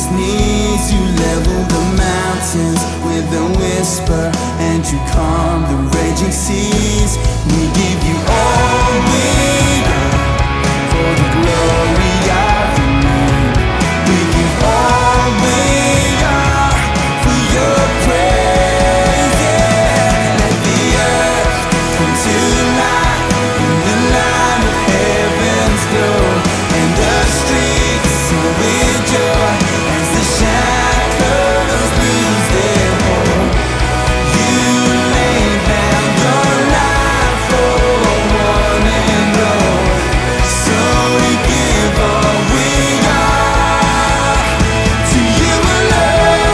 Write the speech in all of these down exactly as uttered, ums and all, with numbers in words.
his knees. You level the mountains with a whisper, and you calm the raging seas. We give you all we are for the glory of your name. We give all we are for your praise. Yeah. Let the earth come to life in the light of heaven's glow, and the streets sing with joy as the shackles lose their hold. You lay down your life for one and all, so we give all we are to you alone.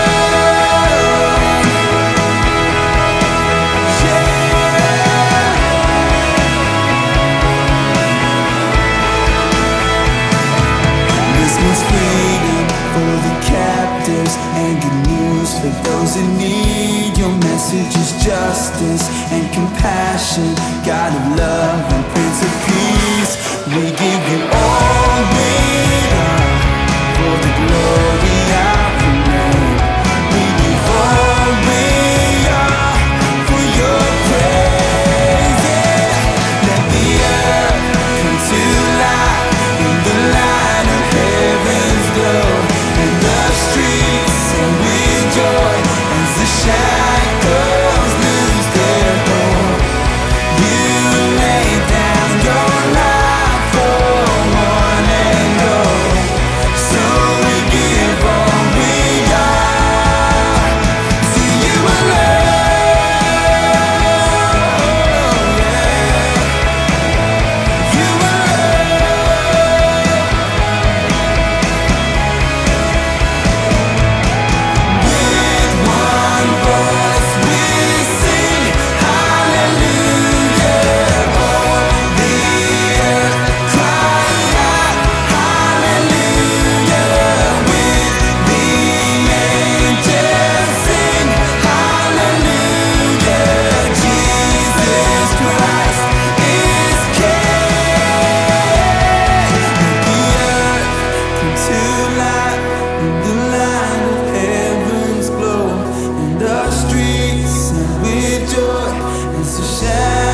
This means freedom for the captives and good news for those in need. Your message is justice and compassion, God of love and Prince of Peace. We give you all we are for the glory of your name. We give all we are for your praise. Yeah. Let the earth come to life in the light of heaven's glow, and the streets sing with joy as the shackles lose their hold. You lay down your life for one and all, so we give all we are to you alone. You alone. With one voice we sing hallelujah. All the earth cry out hallelujah. With the angels sing hallelujah. Jesus Christ is King. The earth come to life in the light of heaven's glow, and the streets sing with joy as the shadows